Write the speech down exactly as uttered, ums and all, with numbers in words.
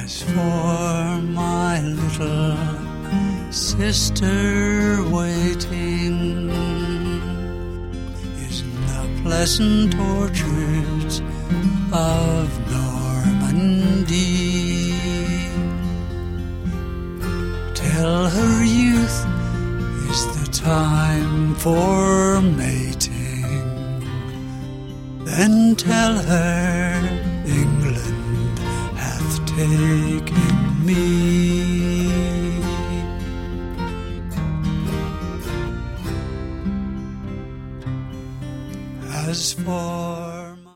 As for my little sister waiting in the pleasant orchards of Normandy, tell her youth is the time for mating, then tell her England hath taken me. As for